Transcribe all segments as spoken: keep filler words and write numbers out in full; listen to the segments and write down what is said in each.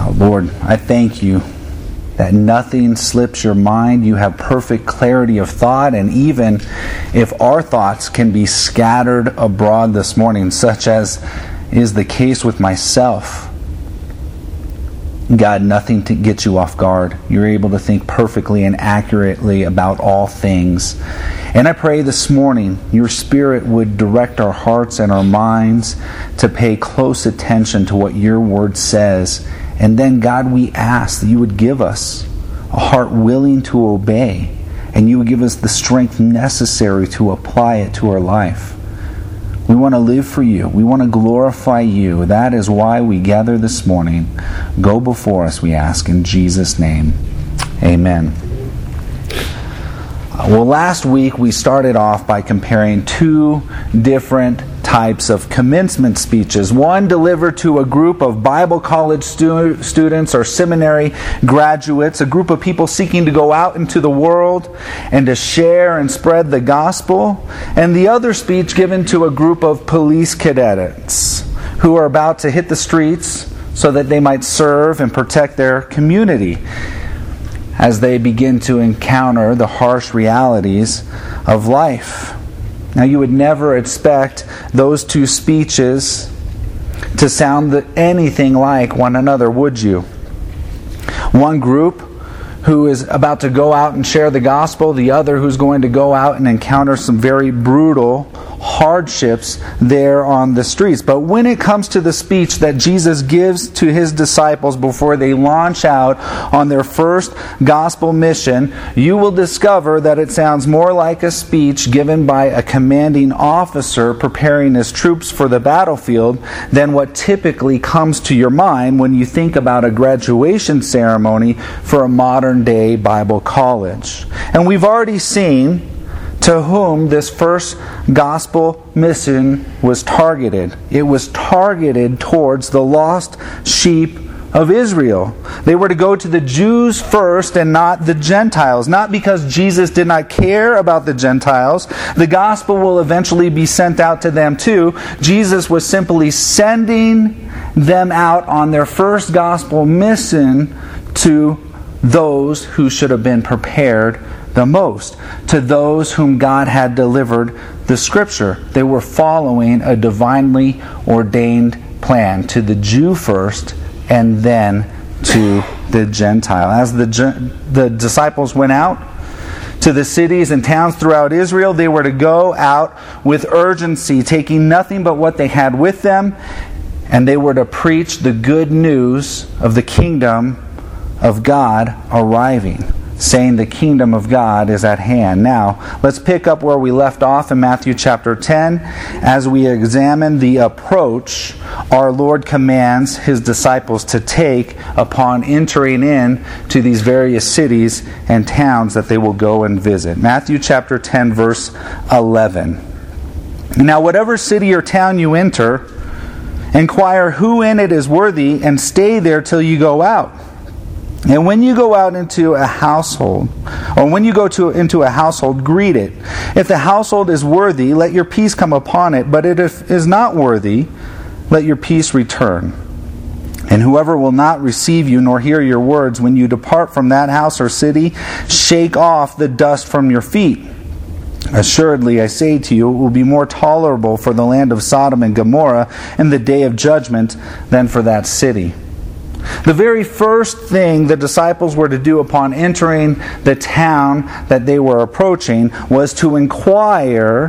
Lord, I thank you that nothing slips your mind. You have perfect clarity of thought, and even if our thoughts can be scattered abroad this morning, such as is the case with myself, God, nothing to get you off guard. You're able to think perfectly and accurately about all things. And I pray this morning your Spirit would direct our hearts and our minds to pay close attention to what your word says. And then, God, we ask that you would give us a heart willing to obey, and you would give us the strength necessary to apply it to our life. We want to live for you. We want to glorify you. That is why we gather this morning. Go before us, we ask, in Jesus' name. Amen. Well, last week we started off by comparing two different types of commencement speeches. One delivered to a group of Bible college stu- students or seminary graduates, a group of people seeking to go out into the world and to share and spread the gospel. And the other speech given to a group of police cadets who are about to hit the streets so that they might serve and protect their community as they begin to encounter the harsh realities of life. Now, you would never expect those two speeches to sound anything like one another, would you? One group who is about to go out and share the gospel, the other who's going to go out and encounter some very brutal hardships there on the streets. But when it comes to the speech that Jesus gives to his disciples before they launch out on their first gospel mission, you will discover that it sounds more like a speech given by a commanding officer preparing his troops for the battlefield than what typically comes to your mind when you think about a graduation ceremony for a modern day Bible college. And we've already seen to whom this first gospel mission was targeted. It was targeted towards the lost sheep of Israel. They were to go to the Jews first and not the Gentiles. Not because Jesus did not care about the Gentiles. The gospel will eventually be sent out to them too. Jesus was simply sending them out on their first gospel mission to those who should have been prepared the most, to those whom God had delivered the Scripture. They were following a divinely ordained plan, to the Jew first and then to the Gentile. As the, the disciples went out to the cities and towns throughout Israel, they were to go out with urgency, taking nothing but what they had with them, and they were to preach the good news of the kingdom of God arriving, saying the kingdom of God is at hand. Now, let's pick up where we left off in Matthew chapter ten as we examine the approach our Lord commands his disciples to take upon entering in to these various cities and towns that they will go and visit. Matthew chapter ten, verse eleven. Now, whatever city or town you enter, inquire who in it is worthy, and stay there till you go out. And when you go out into a household, or when you go to into a household, greet it. If the household is worthy, let your peace come upon it. But if it is not worthy, let your peace return. And whoever will not receive you nor hear your words, when you depart from that house or city, shake off the dust from your feet. Assuredly, I say to you, it will be more tolerable for the land of Sodom and Gomorrah in the day of judgment than for that city. The very first thing the disciples were to do upon entering the town that they were approaching was to inquire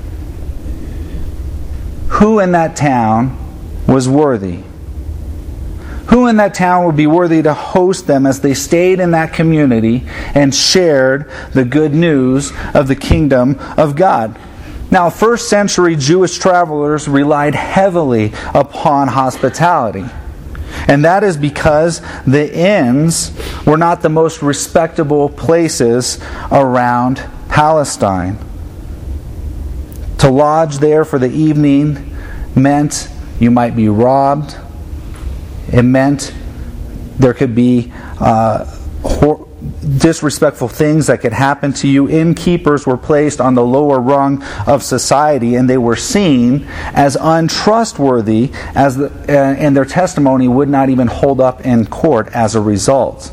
who in that town was worthy. Who in that town would be worthy to host them as they stayed in that community and shared the good news of the kingdom of God. Now, first century Jewish travelers relied heavily upon hospitality. And that is because the inns were not the most respectable places around Palestine. To lodge there for the evening meant you might be robbed. It meant there could be uh, hor- disrespectful things that could happen to you. Innkeepers were placed on the lower rung of society, and they were seen as untrustworthy, as the, uh, and their testimony would not even hold up in court as a result.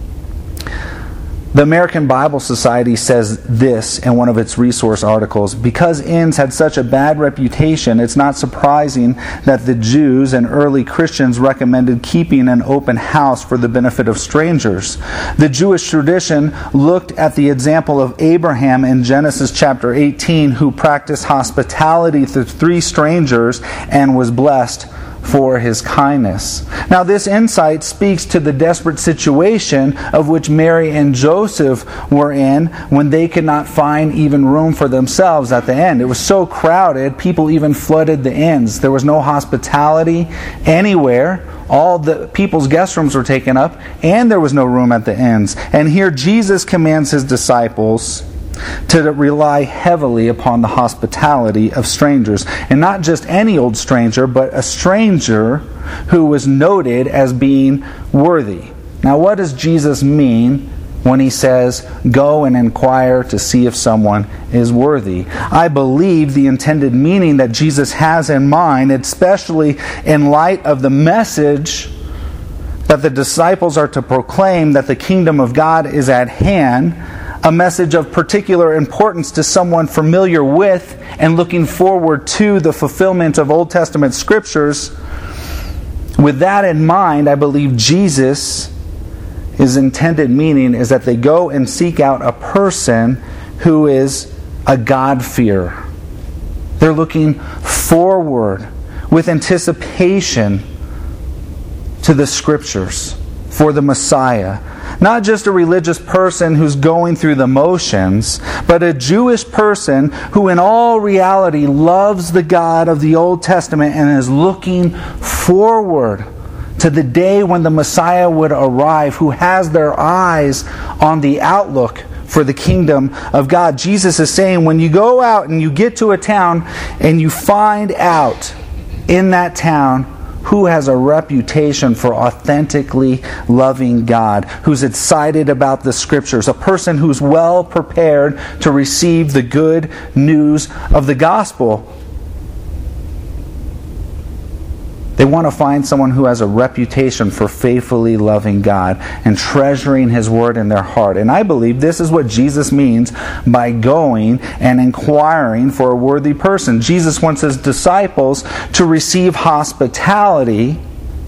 The American Bible Society says this in one of its resource articles: because inns had such a bad reputation, it's not surprising that the Jews and early Christians recommended keeping an open house for the benefit of strangers. The Jewish tradition looked at the example of Abraham in Genesis chapter eighteen, who practiced hospitality to three strangers and was blessed for his kindness. Now, this insight speaks to the desperate situation of which Mary and Joseph were in when they could not find even room for themselves at the inn. It was so crowded, people even flooded the inns. There was no hospitality anywhere. All the people's guest rooms were taken up, and there was no room at the inns. And here Jesus commands his disciples to rely heavily upon the hospitality of strangers. And not just any old stranger, but a stranger who was noted as being worthy. Now, what does Jesus mean when he says, go and inquire to see if someone is worthy? I believe the intended meaning that Jesus has in mind, especially in light of the message that the disciples are to proclaim, that the kingdom of God is at hand, a message of particular importance to someone familiar with and looking forward to the fulfillment of Old Testament scriptures. With that in mind, I believe Jesus, his intended meaning is that they go and seek out a person who is a God-fearer. They're looking forward with anticipation to the scriptures for the Messiah. Not just a religious person who's going through the motions, but a Jewish person who in all reality loves the God of the Old Testament and is looking forward to the day when the Messiah would arrive, who has their eyes on the outlook for the kingdom of God. Jesus is saying, when you go out and you get to a town and you find out in that town who has a reputation for authentically loving God, who's excited about the scriptures, a person who's well prepared to receive the good news of the gospel. They want to find someone who has a reputation for faithfully loving God and treasuring His Word in their heart. And I believe this is what Jesus means by going and inquiring for a worthy person. Jesus wants His disciples to receive hospitality,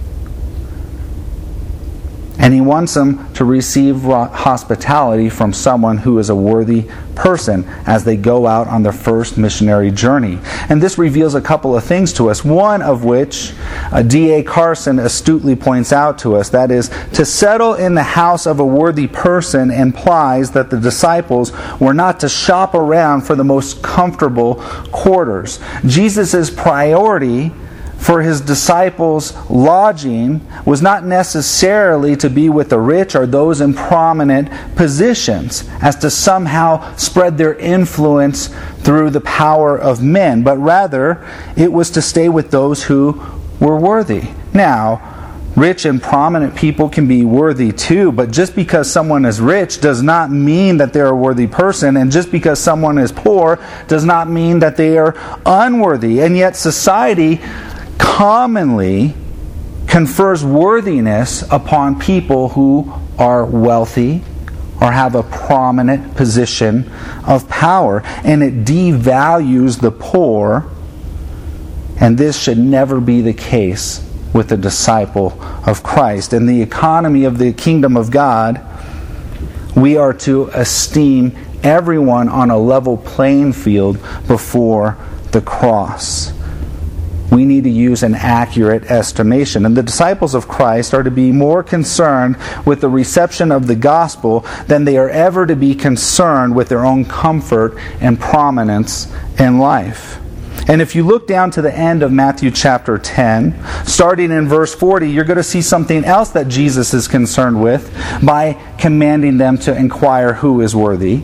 and He wants them to receive hospitality from someone who is a worthy person as they go out on their first missionary journey. And this reveals a couple of things to us, one of which uh, D A Carson astutely points out to us. That is, to settle in the house of a worthy person implies that the disciples were not to shop around for the most comfortable quarters. Jesus' priority for His disciples' lodging was not necessarily to be with the rich or those in prominent positions, as to somehow spread their influence through the power of men, but rather it was to stay with those who were worthy. Now, rich and prominent people can be worthy too, but just because someone is rich does not mean that they're a worthy person, and just because someone is poor does not mean that they are unworthy. And yet society commonly confers worthiness upon people who are wealthy or have a prominent position of power, and it devalues the poor, and this should never be the case with the disciple of Christ. In the economy of the kingdom of God, we are to esteem everyone on a level playing field before the cross. We need to use an accurate estimation. And the disciples of Christ are to be more concerned with the reception of the gospel than they are ever to be concerned with their own comfort and prominence in life. And if you look down to the end of Matthew chapter ten, starting in verse forty, you're going to see something else that Jesus is concerned with by commanding them to inquire who is worthy.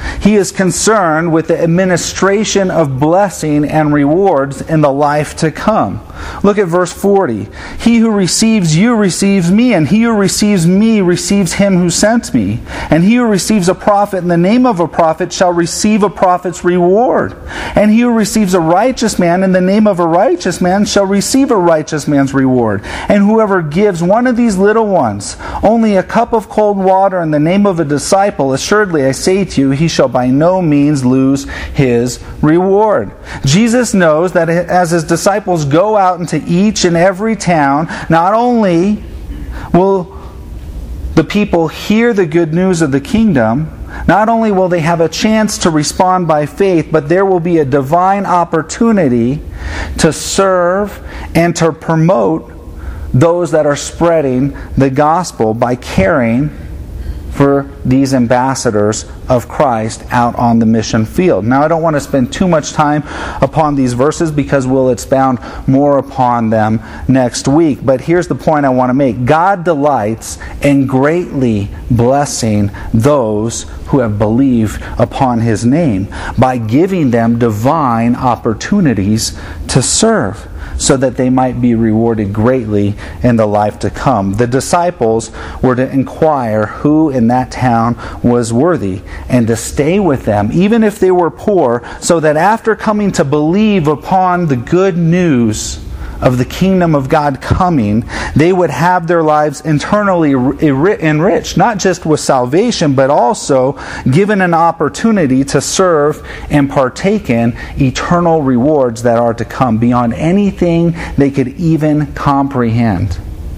He is concerned with the administration of blessing and rewards in the life to come. Look at verse forty. He who receives you receives me, and he who receives me receives him who sent me. And he who receives a prophet in the name of a prophet shall receive a prophet's reward. And he who receives a righteous man in the name of a righteous man shall receive a righteous man's reward. And whoever gives one of these little ones only a cup of cold water in the name of a disciple, assuredly I say to you, he shall by no means lose his reward. Jesus knows that as his disciples go out into each and every town, not only will the people hear the good news of the kingdom, not only will they have a chance to respond by faith, but there will be a divine opportunity to serve and to promote those that are spreading the gospel by caring for these ambassadors of Christ out on the mission field. Now, I don't want to spend too much time upon these verses because we'll expound more upon them next week. But here's the point I want to make. God delights in greatly blessing those who have believed upon His name by giving them divine opportunities to serve, so that they might be rewarded greatly in the life to come. The disciples were to inquire who in that town was worthy and to stay with them, even if they were poor, so that after coming to believe upon the good news of the kingdom of God coming, they would have their lives internally enriched, not just with salvation, but also given an opportunity to serve and partake in eternal rewards that are to come beyond anything they could even comprehend.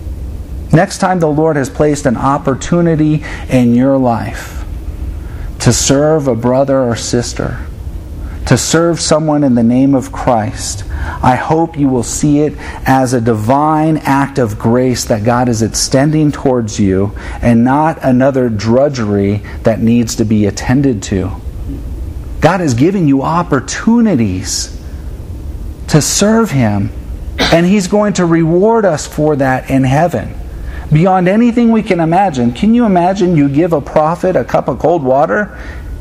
Next time the Lord has placed an opportunity in your life to serve a brother or sister, to serve someone in the name of Christ, I hope you will see it as a divine act of grace that God is extending towards you, and not another drudgery that needs to be attended to. God is giving you opportunities to serve Him, and He's going to reward us for that in heaven, beyond anything we can imagine. Can you imagine you give a prophet a cup of cold water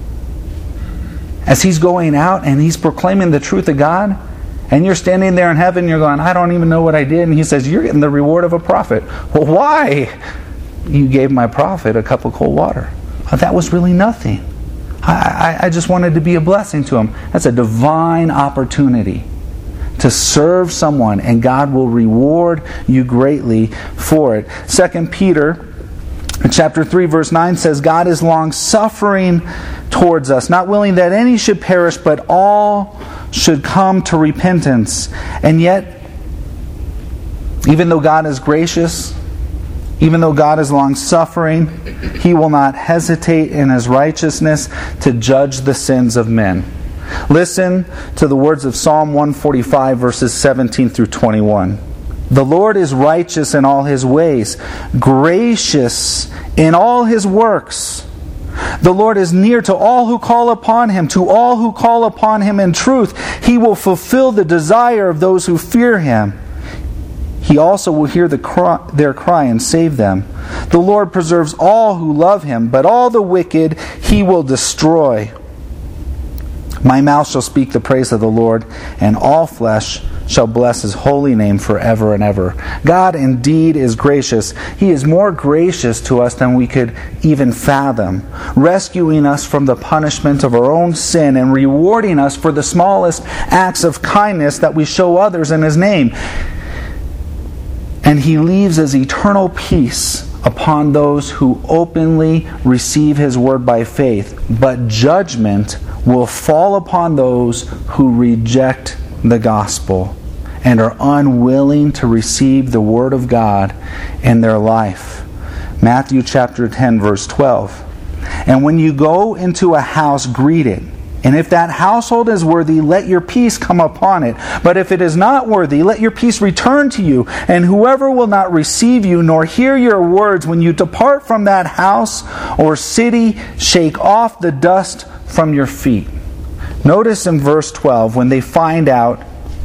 as he's going out and he's proclaiming the truth of God? And you're standing there in heaven, you're going, I don't even know what I did. And He says, you're getting the reward of a prophet. Well, why? You gave my prophet a cup of cold water. Oh, that was really nothing. I, I, I just wanted to be a blessing to him. That's a divine opportunity to serve someone, and God will reward you greatly for it. Second Peter chapter three verse nine says, God is long-suffering towards us, not willing that any should perish, but all should come to repentance. And yet, even though God is gracious, even though God is long-suffering, He will not hesitate in His righteousness to judge the sins of men. Listen to the words of Psalm one forty-five, verses seventeen through twenty-one. The Lord is righteous in all His ways, gracious in all His works. The Lord is near to all who call upon Him, to all who call upon Him in truth. He will fulfill the desire of those who fear Him. He also will hear the cry, their cry and save them. The Lord preserves all who love Him, but all the wicked He will destroy. My mouth shall speak the praise of the Lord, and all flesh shall bless His holy name forever and ever. God indeed is gracious. He is more gracious to us than we could even fathom, rescuing us from the punishment of our own sin and rewarding us for the smallest acts of kindness that we show others in His name. And He leaves His eternal peace upon those who openly receive His word by faith, but judgment will fall upon those who reject the gospel and are unwilling to receive the word of God in their life. Matthew chapter ten, verse twelve. And when you go into a house, greet it. And if that household is worthy, let your peace come upon it. But if it is not worthy, let your peace return to you. And whoever will not receive you, nor hear your words, when you depart from that house or city, shake off the dust from your feet. Notice in verse twelve, when they find out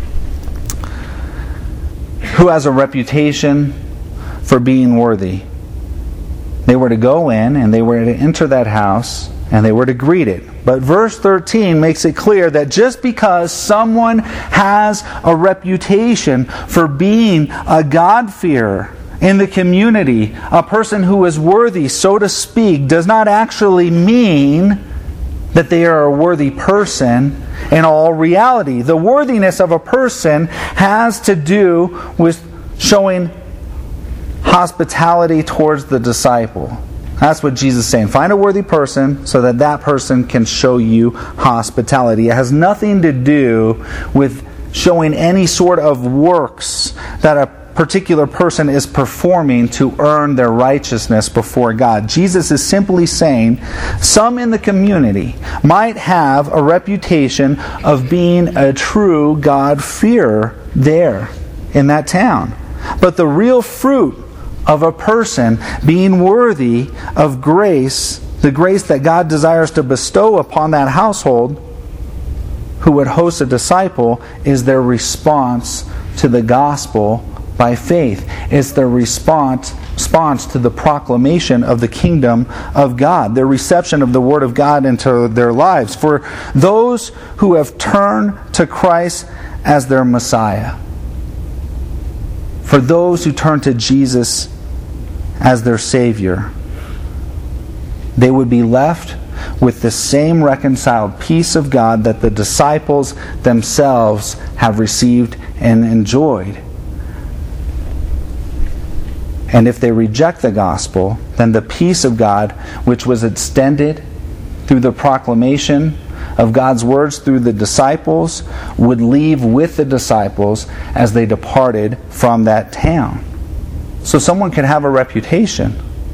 who has a reputation for being worthy, they were to go in and they were to enter that house and they were to greet it. But verse thirteen makes it clear that just because someone has a reputation for being a God-fearer in the community, a person who is worthy, so to speak, does not actually mean that they are a worthy person in all reality. The worthiness of a person has to do with showing hospitality towards the disciple. That's what Jesus is saying. Find a worthy person so that that person can show you hospitality. It has nothing to do with showing any sort of works that a particular person is performing to earn their righteousness before God. Jesus is simply saying some in the community might have a reputation of being a true God-fearer there in that town. But the real fruit of a person being worthy of grace, the grace that God desires to bestow upon that household who would host a disciple, is their response to the gospel by faith. It's their response, response to the proclamation of the kingdom of God, their reception of the Word of God into their lives. For those who have turned to Christ as their Messiah, for those who turn to Jesus as their Savior, they would be left with the same reconciled peace of God that the disciples themselves have received and enjoyed. And if they reject the gospel, then the peace of God, which was extended through the proclamation of God's words through the disciples, would leave with the disciples as they departed from that town. So someone can have a reputation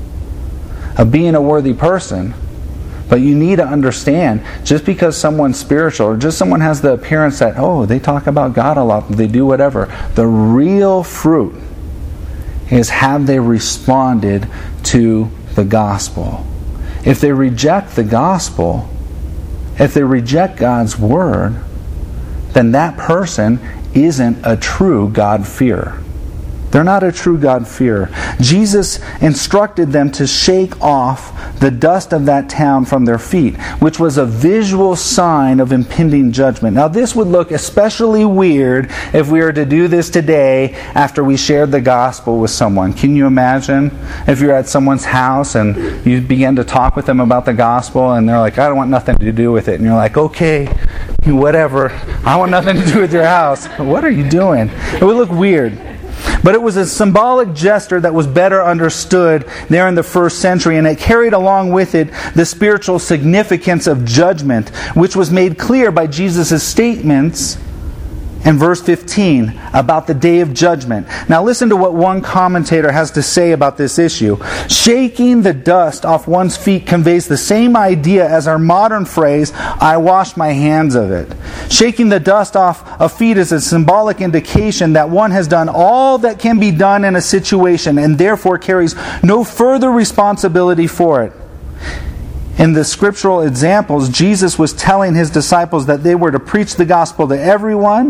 of being a worthy person, but you need to understand, just because someone's spiritual, or just someone has the appearance that, oh, they talk about God a lot, they do whatever, the real fruit is, have they responded to the gospel? If they reject the gospel, if they reject God's word, then that person isn't a true God-fearer. They're not a true God-fearer. Jesus instructed them to shake off the dust of that town from their feet, which was a visual sign of impending judgment. Now, this would look especially weird if we were to do this today after we shared the gospel with someone. Can you imagine if you're at someone's house and you begin to talk with them about the gospel and they're like, I don't want nothing to do with it. And you're like, okay, whatever. I want nothing to do with your house. What are you doing? It would look weird. But it was a symbolic gesture that was better understood there in the first century, and it carried along with it the spiritual significance of judgment, which was made clear by Jesus' statements in verse fifteen about the day of judgment. Now listen to what one commentator has to say about this issue. Shaking the dust off one's feet conveys the same idea as our modern phrase, I wash my hands of it. Shaking the dust off a feet is a symbolic indication that one has done all that can be done in a situation and therefore carries no further responsibility for it. In the scriptural examples, Jesus was telling his disciples that they were to preach the gospel to everyone,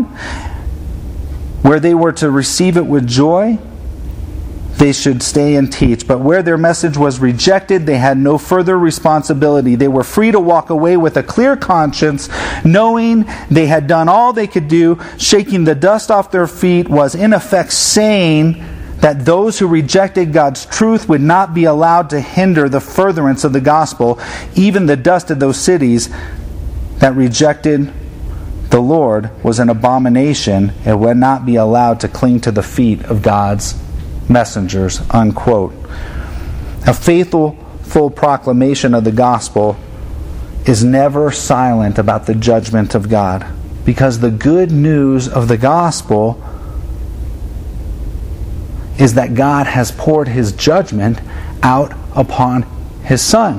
where they were to receive it with joy, they should stay and teach. But where their message was rejected, they had no further responsibility. They were free to walk away with a clear conscience, knowing they had done all they could do. Shaking the dust off their feet was in effect saying that those who rejected God's truth would not be allowed to hinder the furtherance of the gospel. Even the dust of those cities that rejected the Lord was an abomination. It would not be allowed to cling to the feet of God's messengers. Unquote. A faithful full proclamation of the gospel is never silent about the judgment of God, because the good news of the gospel is that God has poured His judgment out upon His Son.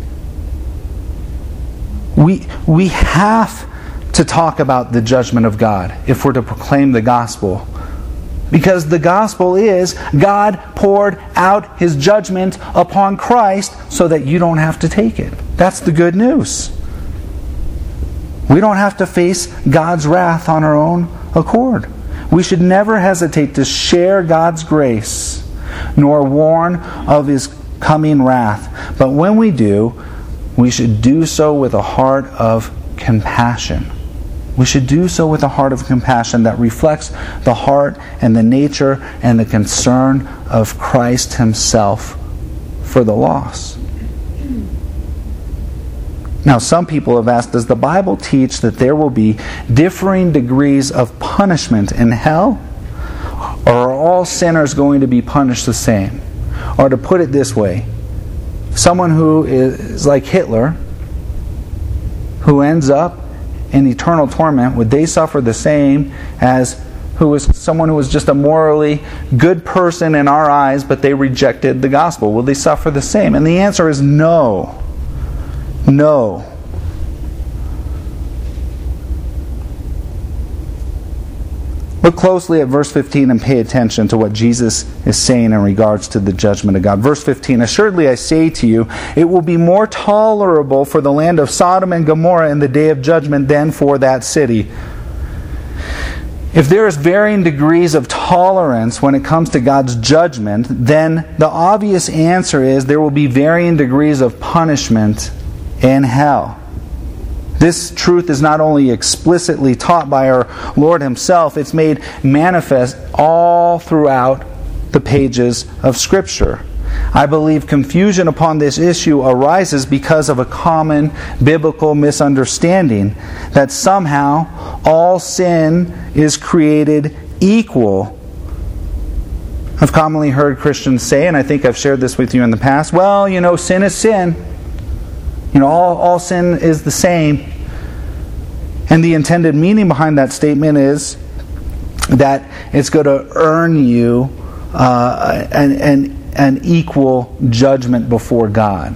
We, we have to talk about the judgment of God if we're to proclaim the gospel. Because the gospel is God poured out His judgment upon Christ so that you don't have to take it. That's the good news. We don't have to face God's wrath on our own accord. We should never hesitate to share God's grace, nor warn of His coming wrath. But when we do, we should do so with a heart of compassion. We should do so with a heart of compassion that reflects the heart and the nature and the concern of Christ Himself for the lost. Now, some people have asked, does the Bible teach that there will be differing degrees of punishment in hell? Or are all sinners going to be punished the same? Or to put it this way, someone who is like Hitler, who ends up in eternal torment, would they suffer the same as who was someone who was just a morally good person in our eyes, but they rejected the gospel? Will they suffer the same? And the answer is no. No. Look closely at verse fifteen and pay attention to what Jesus is saying in regards to the judgment of God. Verse fifteen, assuredly I say to you, it will be more tolerable for the land of Sodom and Gomorrah in the day of judgment than for that city. If there is varying degrees of tolerance when it comes to God's judgment, then the obvious answer is there will be varying degrees of punishment in hell. This truth is not only explicitly taught by our Lord Himself, it's made manifest all throughout the pages of Scripture. I believe confusion upon this issue arises because of a common biblical misunderstanding that somehow all sin is created equal. I've commonly heard Christians say, and I think I've shared this with you in the past, well, you know, sin is sin. You know, all, all sin is the same. And the intended meaning behind that statement is that it's going to earn you uh, an, an, an equal judgment before God.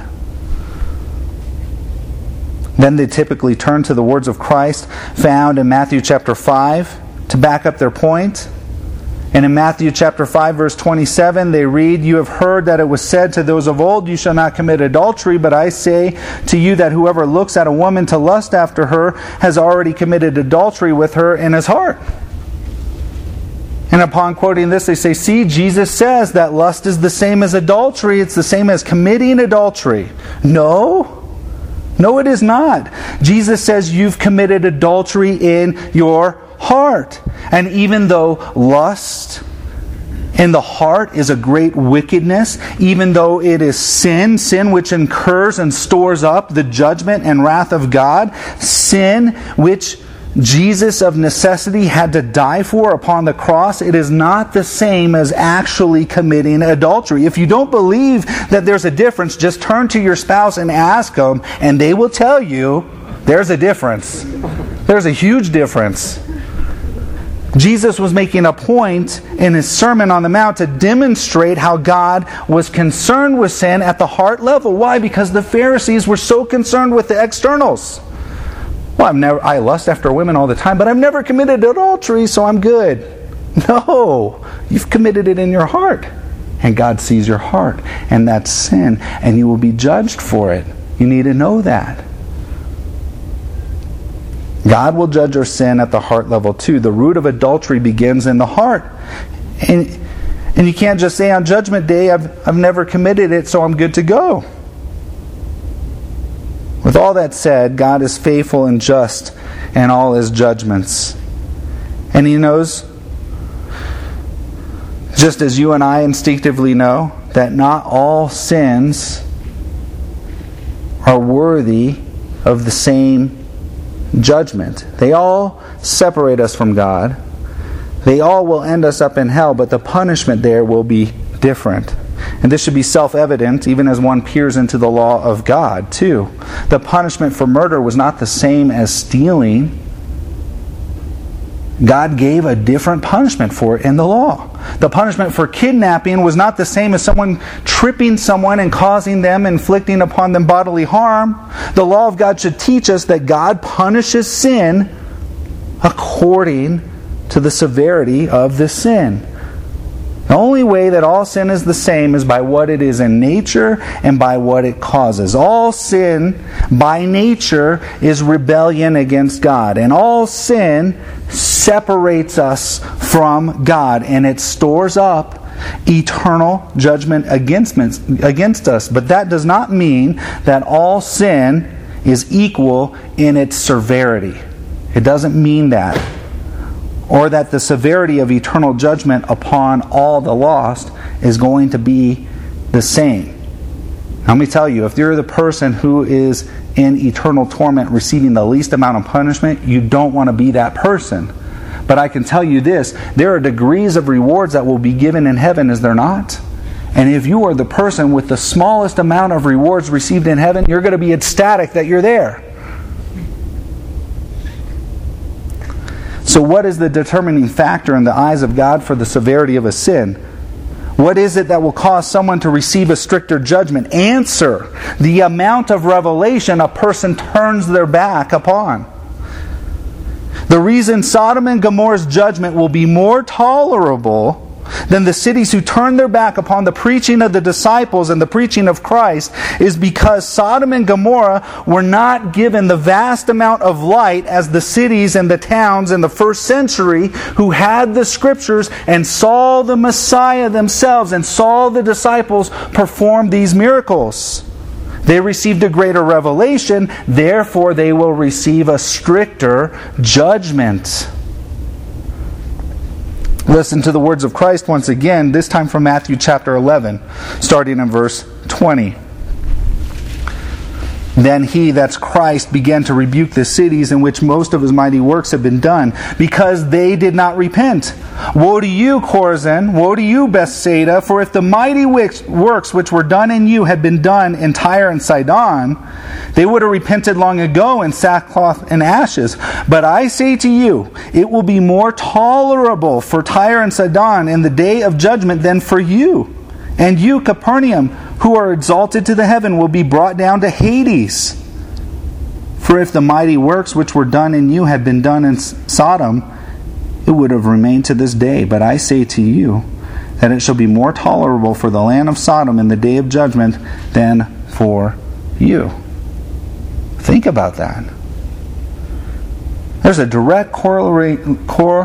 Then they typically turn to the words of Christ found in Matthew chapter five to back up their point. And in Matthew chapter five, verse twenty-seven, they read, you have heard that it was said to those of old, you shall not commit adultery, but I say to you that whoever looks at a woman to lust after her has already committed adultery with her in his heart. And upon quoting this, they say, see, Jesus says that lust is the same as adultery. It's the same as committing adultery. No. No, it is not. Jesus says you've committed adultery in your heart. And even though lust in the heart is a great wickedness, even though it is sin, sin which incurs and stores up the judgment and wrath of God, sin which Jesus of necessity had to die for upon the cross, it is not the same as actually committing adultery. If you don't believe that there's a difference, just turn to your spouse and ask them, and they will tell you there's a difference. There's a huge difference. Jesus was making a point in His Sermon on the Mount to demonstrate how God was concerned with sin at the heart level. Why? Because the Pharisees were so concerned with the externals. Well, I've never, I lust after women all the time, but I've never committed adultery, so I'm good. No, you've committed it in your heart. And God sees your heart. And that's sin. And you will be judged for it. You need to know that. God will judge our sin at the heart level too. The root of adultery begins in the heart. And, and you can't just say on Judgment Day, I've, I've never committed it, so I'm good to go. With all that said, God is faithful and just in all His judgments. And He knows, just as you and I instinctively know, that not all sins are worthy of the same judgment. They all separate us from God. They all will end us up in hell, but the punishment there will be different. And this should be self-evident even as one peers into the law of God too. The punishment for murder was not the same as stealing. God gave a different punishment for it in the law. The punishment for kidnapping was not the same as someone tripping someone and causing them, inflicting upon them bodily harm. The law of God should teach us that God punishes sin according to the severity of the sin. The only way that all sin is the same is by what it is in nature and by what it causes. All sin by nature is rebellion against God. And all sin separates us from God. And it stores up eternal judgment against, against us. But that does not mean that all sin is equal in its severity. It doesn't mean that. Or that the severity of eternal judgment upon all the lost is going to be the same. Let me tell you, if you're the person who is in eternal torment receiving the least amount of punishment, you don't want to be that person. But I can tell you this, there are degrees of rewards that will be given in heaven, is there not? And if you are the person with the smallest amount of rewards received in heaven, you're going to be ecstatic that you're there. So what is the determining factor in the eyes of God for the severity of a sin? What is it that will cause someone to receive a stricter judgment? Answer: the amount of revelation a person turns their back upon. The reason Sodom and Gomorrah's judgment will be more tolerable than the cities who turn their back upon the preaching of the disciples and the preaching of Christ is because Sodom and Gomorrah were not given the vast amount of light as the cities and the towns in the first century who had the Scriptures and saw the Messiah themselves and saw the disciples perform these miracles. They received a greater revelation, therefore they will receive a stricter judgment. Listen to the words of Christ once again, this time from Matthew chapter eleven, starting in verse twenty. Then he, that's Christ, began to rebuke the cities in which most of his mighty works had been done, because they did not repent. Woe to you, Chorazin! Woe to you, Bethsaida! For if the mighty works which were done in you had been done in Tyre and Sidon, they would have repented long ago in sackcloth and ashes. But I say to you, it will be more tolerable for Tyre and Sidon in the day of judgment than for you. And you, Capernaum, who are exalted to the heaven, will be brought down to Hades. For if the mighty works which were done in you had been done in Sodom, it would have remained to this day. But I say to you, that it shall be more tolerable for the land of Sodom in the day of judgment than for you. Think about that. There's a direct correlation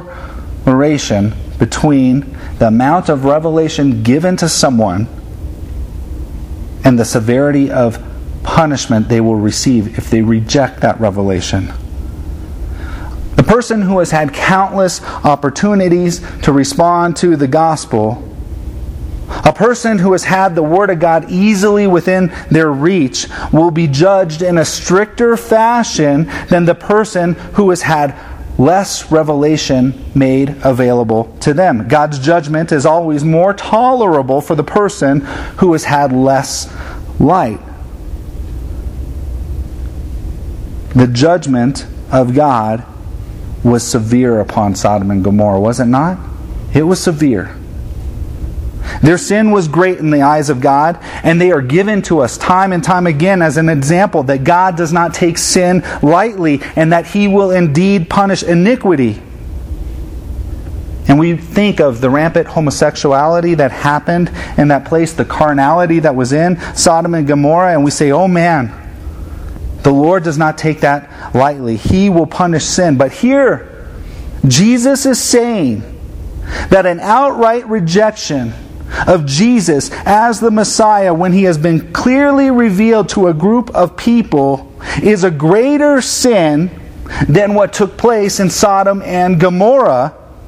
between the amount of revelation given to someone and the severity of punishment they will receive if they reject that revelation. The person who has had countless opportunities to respond to the gospel, a person who has had the Word of God easily within their reach, will be judged in a stricter fashion than the person who has had less revelation made available to them. God's judgment is always more tolerable for the person who has had less light. The judgment of God was severe upon Sodom and Gomorrah, was it not? It was severe. Their sin was great in the eyes of God, and they are given to us time and time again as an example that God does not take sin lightly and that He will indeed punish iniquity. And we think of the rampant homosexuality that happened in that place, the carnality that was in Sodom and Gomorrah, and we say, oh man, the Lord does not take that lightly. He will punish sin. But here, Jesus is saying that an outright rejection of Jesus as the Messiah, when He has been clearly revealed to a group of people, is a greater sin than what took place in Sodom and Gomorrah.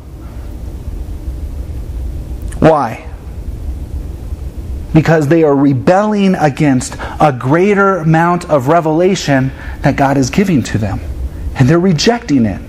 Why? Because they are rebelling against a greater amount of revelation that God is giving to them. And they're rejecting it.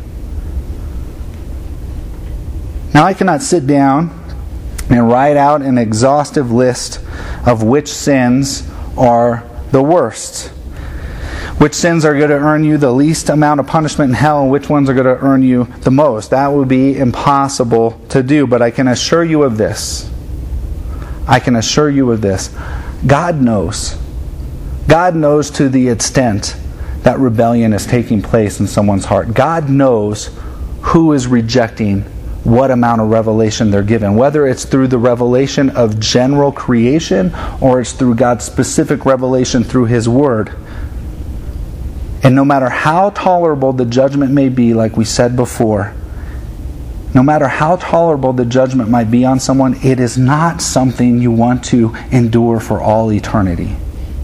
Now I cannot sit down and write out an exhaustive list of which sins are the worst. Which sins are going to earn you the least amount of punishment in hell and which ones are going to earn you the most. That would be impossible to do. But I can assure you of this. I can assure you of this. God knows. God knows to the extent that rebellion is taking place in someone's heart. God knows who is rejecting what amount of revelation they're given. Whether it's through the revelation of general creation or it's through God's specific revelation through His Word. And no matter how tolerable the judgment may be, like we said before, no matter how tolerable the judgment might be on someone, it is not something you want to endure for all eternity.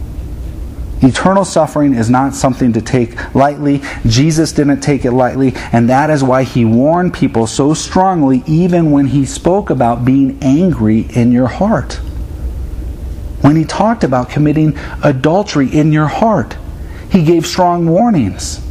Eternal suffering is not something to take lightly. Jesus didn't take it lightly, and that is why he warned people so strongly, even when he spoke about being angry in your heart. When he talked about committing adultery in your heart, he gave strong warnings.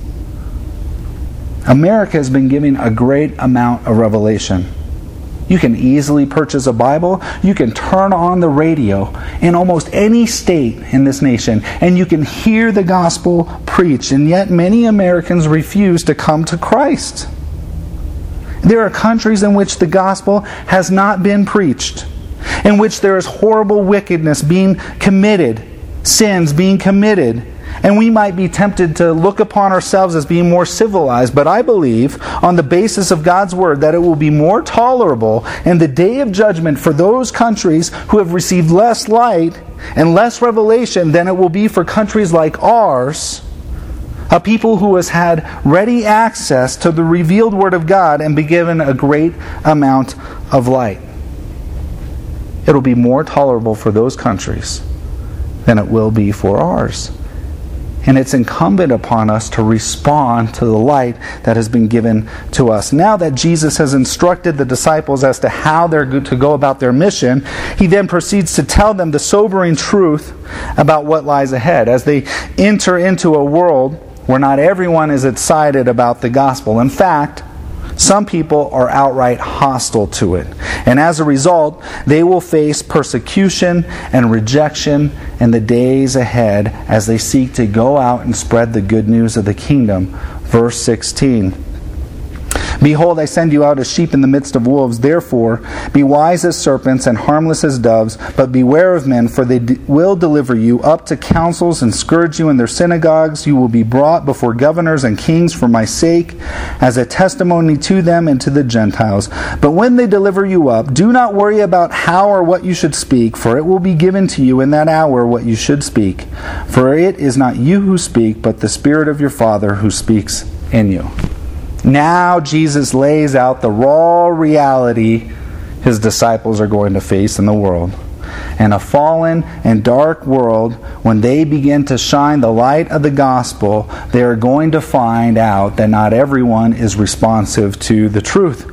America has been giving a great amount of revelation. You can easily purchase a Bible. You can turn on the radio in almost any state in this nation, and you can hear the gospel preached. And yet many Americans refuse to come to Christ. There are countries in which the gospel has not been preached, in which there is horrible wickedness being committed, sins being committed. And we might be tempted to look upon ourselves as being more civilized, but I believe, on the basis of God's Word, that it will be more tolerable in the day of judgment for those countries who have received less light and less revelation than it will be for countries like ours, a people who has had ready access to the revealed Word of God and be given a great amount of light. It will be more tolerable for those countries than it will be for ours. And it's incumbent upon us to respond to the light that has been given to us. Now that Jesus has instructed the disciples as to how they're to go about their mission, he then proceeds to tell them the sobering truth about what lies ahead as they enter into a world where not everyone is excited about the gospel. In fact, some people are outright hostile to it. And as a result, they will face persecution and rejection in the days ahead as they seek to go out and spread the good news of the kingdom. Verse sixteen. Behold, I send you out as sheep in the midst of wolves. Therefore, be wise as serpents and harmless as doves, but beware of men, for they d- will deliver you up to councils and scourge you in their synagogues. You will be brought before governors and kings for my sake, as a testimony to them and to the Gentiles. But when they deliver you up, do not worry about how or what you should speak, for it will be given to you in that hour what you should speak. For it is not you who speak, but the Spirit of your Father who speaks in you. Now Jesus lays out the raw reality his disciples are going to face in the world. In a fallen and dark world, when they begin to shine the light of the gospel, they are going to find out that not everyone is responsive to the truth.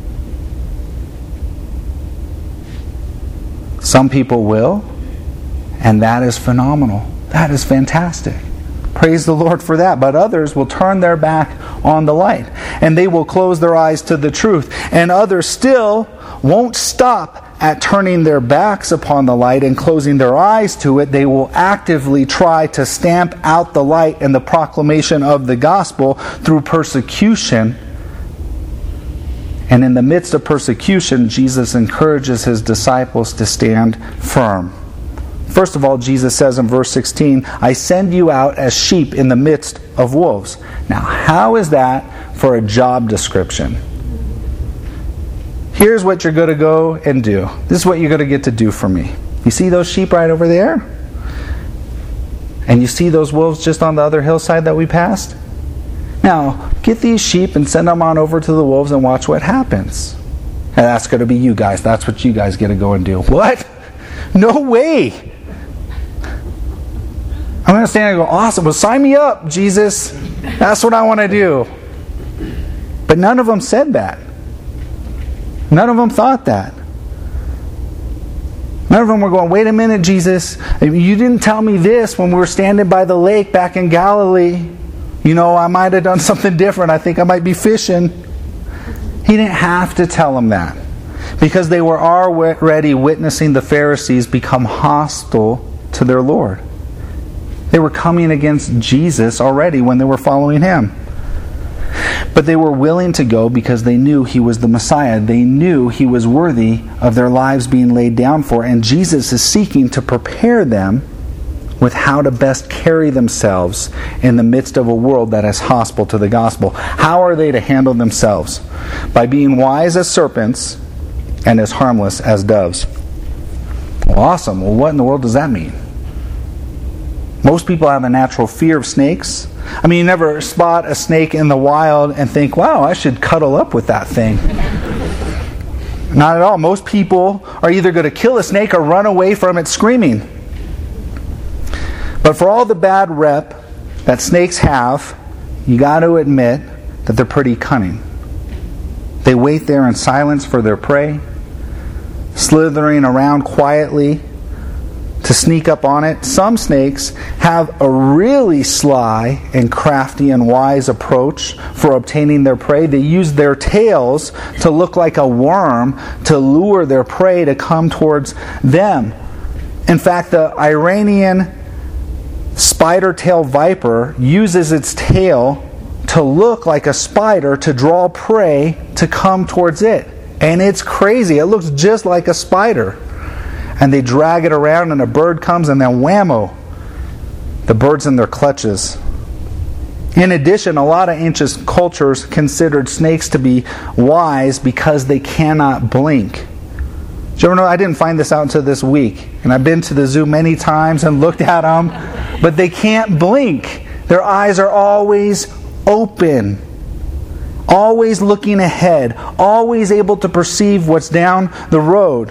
Some people will, and that is phenomenal. That is fantastic. Praise the Lord for that. But others will turn their back on the light, and they will close their eyes to the truth. And others still won't stop at turning their backs upon the light and closing their eyes to it. They will actively try to stamp out the light and the proclamation of the gospel through persecution. And in the midst of persecution, Jesus encourages his disciples to stand firm. First of all, Jesus says in verse sixteen, I send you out as sheep in the midst of wolves. Now, how is that for a job description? Here's what you're going to go and do. This is what you're going to get to do for me. You see those sheep right over there? And you see those wolves just on the other hillside that we passed? Now, get these sheep and send them on over to the wolves and watch what happens. And that's going to be you guys. That's what you guys get to go and do. What? No way! I'm going to stand and go, awesome, well sign me up, Jesus. That's what I want to do. But none of them said that. None of them thought that. None of them were going, wait a minute, Jesus. You didn't tell me this when we were standing by the lake back in Galilee. You know, I might have done something different. I think I might be fishing. He didn't have to tell them that, because they were already witnessing the Pharisees become hostile to their Lord. They were coming against Jesus already when they were following him. But they were willing to go because they knew he was the Messiah. They knew he was worthy of their lives being laid down for. And Jesus is seeking to prepare them with how to best carry themselves in the midst of a world that is hostile to the gospel. How are they to handle themselves? By being wise as serpents and as harmless as doves. Well, awesome. Well, what in the world does that mean? Most people have a natural fear of snakes. I mean, you never spot a snake in the wild and think, wow, I should cuddle up with that thing. Not at all. Most people are either going to kill a snake or run away from it screaming. But for all the bad rep that snakes have, you got to admit that they're pretty cunning. They wait there in silence for their prey, slithering around quietly to sneak up on it. Some snakes have a really sly and crafty and wise approach for obtaining their prey. They use their tails to look like a worm to lure their prey to come towards them. In fact, the Iranian spider tail viper uses its tail to look like a spider to draw prey to come towards it. And it's crazy. It looks just like a spider. And they drag it around and a bird comes and then whammo, the bird's in their clutches. In addition, a lot of ancient cultures considered snakes to be wise because they cannot blink. Do you ever know, I didn't find this out until this week. And I've been to the zoo many times and looked at them, but they can't blink. Their eyes are always open, always looking ahead, always able to perceive what's down the road.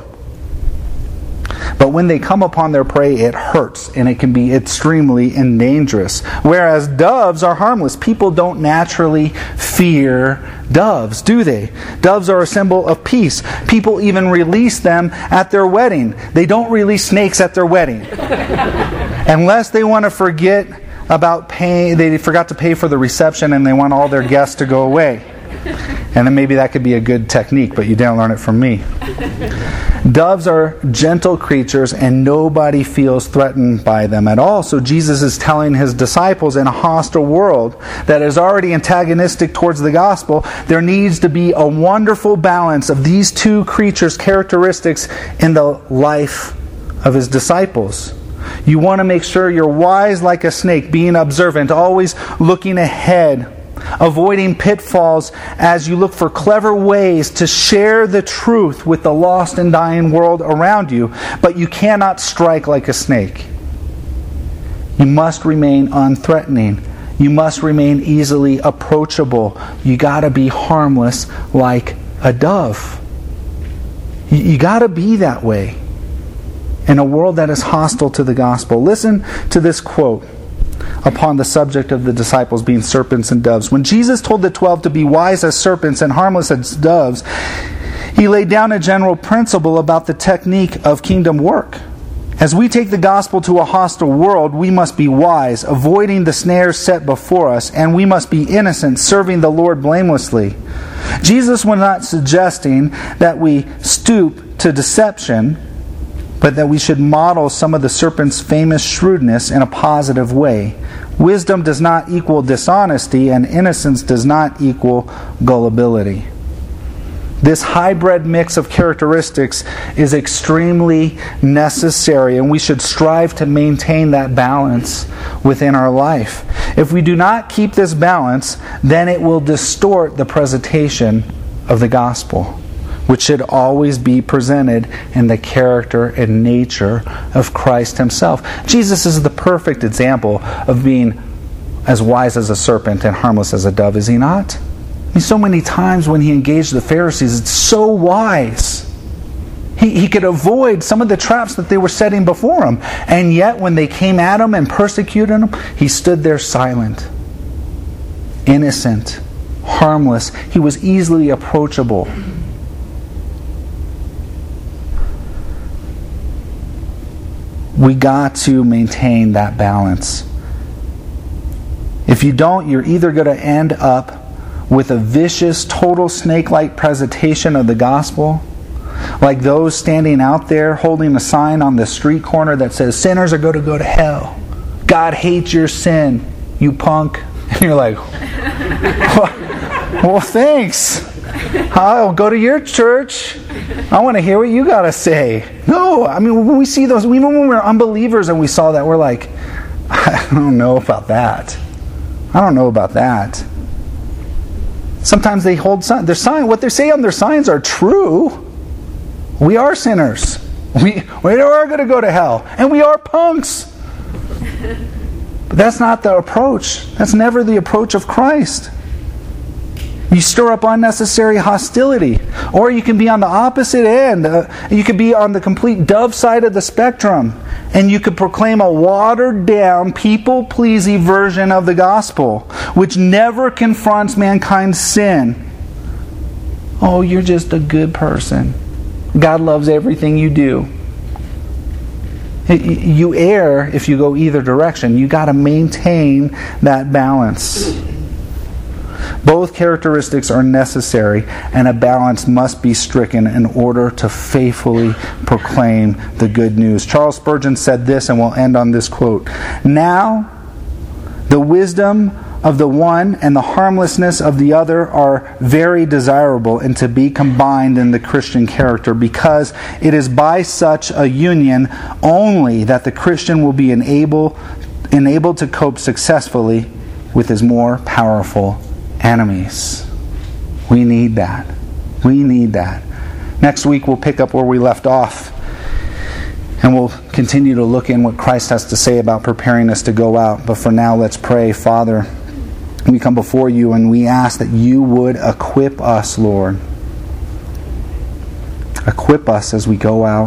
But when they come upon their prey, it hurts, and it can be extremely and dangerous. Whereas doves are harmless. People don't naturally fear doves, do they? Doves are a symbol of peace. People even release them at their wedding. They don't release snakes at their wedding. Unless they want to forget about paying, they forgot to pay for the reception and they want all their guests to go away. And then maybe that could be a good technique, but you didn't learn it from me. Doves are gentle creatures and nobody feels threatened by them at all. So Jesus is telling his disciples in a hostile world that is already antagonistic towards the gospel, there needs to be a wonderful balance of these two creatures' characteristics in the life of his disciples. You want to make sure you're wise like a snake, being observant, always looking ahead, avoiding pitfalls as you look for clever ways to share the truth with the lost and dying world around you. But you cannot strike like a snake. You must remain unthreatening. You must remain easily approachable. You got to be harmless like a dove. You, you got to be that way in a world that is hostile to the gospel. Listen to this quote upon the subject of the disciples being serpents and doves. When Jesus told the twelve to be wise as serpents and harmless as doves, he laid down a general principle about the technique of kingdom work. As we take the gospel to a hostile world, we must be wise, avoiding the snares set before us, and we must be innocent, serving the Lord blamelessly. Jesus was not suggesting that we stoop to deception, but that we should model some of the serpent's famous shrewdness in a positive way. Wisdom does not equal dishonesty, and innocence does not equal gullibility. This hybrid mix of characteristics is extremely necessary, and we should strive to maintain that balance within our life. If we do not keep this balance, then it will distort the presentation of the gospel, which should always be presented in the character and nature of Christ himself. Jesus is the perfect example of being as wise as a serpent and harmless as a dove, is he not? I mean, so many times when he engaged the Pharisees, it's so wise. He, he could avoid some of the traps that they were setting before him. And yet when they came at him and persecuted him, he stood there silent, innocent, harmless. He was easily approachable. We got to maintain that balance. If you don't, you're either going to end up with a vicious, total snake-like presentation of the gospel, like those standing out there holding a sign on the street corner that says, sinners are going to go to hell. God hates your sin, you punk. And you're like, well, thanks. I'll go to your church. I want to hear what you got to say. No, I mean, when we see those, even when we're unbelievers and we saw that, we're like, I don't know about that. I don't know about that. Sometimes they hold sign, their sign, what they say on their signs are true. We are sinners. We, we are going to go to hell. And we are punks. But that's not the approach. That's never the approach of Christ. You stir up unnecessary hostility. Or you can be on the opposite end. Uh, you could be on the complete dove side of the spectrum. And you could proclaim a watered-down, people-pleasing version of the gospel, which never confronts mankind's sin. Oh, you're just a good person. God loves everything you do. You err if you go either direction. You got to maintain that balance. Both characteristics are necessary, and a balance must be stricken in order to faithfully proclaim the good news. Charles Spurgeon said this, and we'll end on this quote. Now, the wisdom of the one and the harmlessness of the other are very desirable and to be combined in the Christian character, because it is by such a union only that the Christian will be enable, enabled to cope successfully with his more powerful enemies. We need that. We need that. Next week we'll pick up where we left off, and we'll continue to look in what Christ has to say about preparing us to go out. But for now, let's pray. Father, we come before you and we ask that you would equip us, Lord. Equip us as we go out.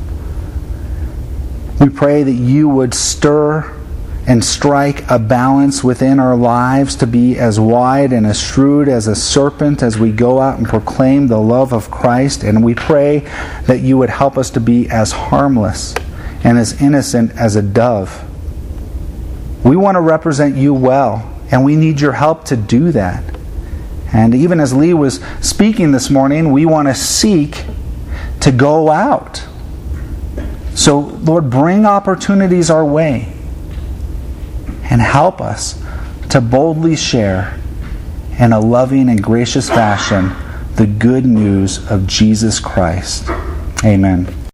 We pray that you would stir and strike a balance within our lives to be as wide and as shrewd as a serpent as we go out and proclaim the love of Christ. And we pray that you would help us to be as harmless and as innocent as a dove. We want to represent you well, and we need your help to do that. And even as Lee was speaking this morning, we want to seek to go out. So, Lord, bring opportunities our way and help us to boldly share in a loving and gracious fashion the good news of Jesus Christ. Amen.